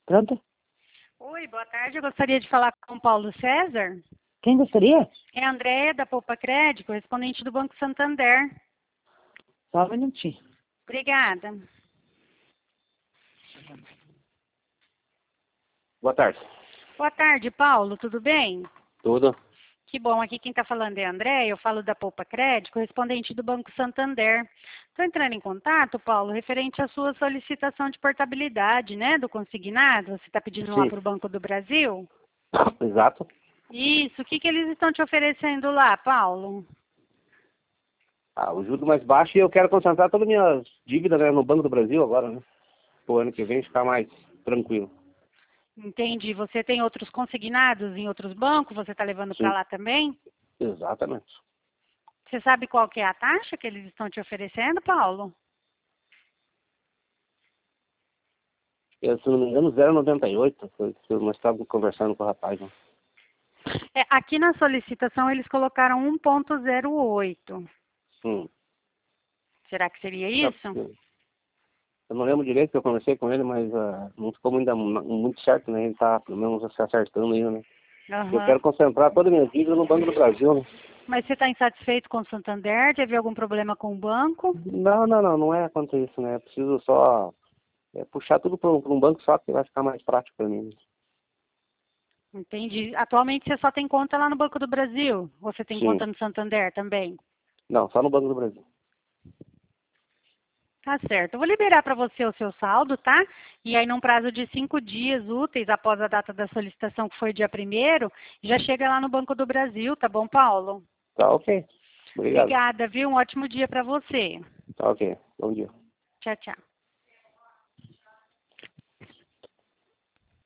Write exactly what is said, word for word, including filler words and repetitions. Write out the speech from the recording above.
Pronto? Oi, boa tarde. Eu gostaria de falar com o Paulo César. Quem gostaria? É a Andréia, da Poupa Crédito, correspondente do Banco Santander. Só um minutinho. Obrigada. Boa tarde. Boa tarde, Paulo. Tudo bem? Tudo? Que bom. Aqui quem está falando é a Andréia. Eu falo da Poupa Crédito, correspondente do Banco Santander. Estou entrando em contato, Paulo, referente à sua solicitação de portabilidade, né, do consignado. Você está pedindo lá Sim. para o Banco do Brasil? Exato. Isso. O que, que eles estão te oferecendo lá, Paulo? Ah, o juro mais baixo e eu quero concentrar todas as minhas dívidas, né, no Banco do Brasil agora, né? Pro ano que vem ficar mais tranquilo. Entendi. Você tem outros consignados em outros bancos? Você está levando para Sim. lá também? Exatamente. Você sabe qual que é a taxa que eles estão te oferecendo, Paulo? Eu, se não me engano, zero vírgula noventa e oito. Foi, foi, nós estávamos conversando com o rapaz, né? É, aqui na solicitação eles colocaram um ponto zero oito. Hum. Será que seria isso? Eu não lembro direito que eu conversei com ele, mas uh, não ficou ainda muito certo, né? Ele tá pelo menos se acertando ainda, né? Eu Aham. quero concentrar toda a minha dívida no Banco do Brasil, né? Mas você está insatisfeito com o Santander? Teve algum problema com o banco? Não, não, não, não é quanto isso, né? Eu preciso só é, puxar tudo para um, pra um banco só que vai ficar mais prático para mim. Entendi. Atualmente você só tem conta lá no Banco do Brasil? Ou você tem Sim. conta no Santander também? Não, só no Banco do Brasil. Tá certo. Eu vou liberar para você o seu saldo, tá? E aí, num prazo de cinco dias úteis após a data da solicitação, que foi dia primeiro, já chega lá no Banco do Brasil, tá bom, Paulo? Tá ok. Obrigado. Obrigada, viu? Um ótimo dia para você. Tá ok. Bom dia. Tchau, tchau.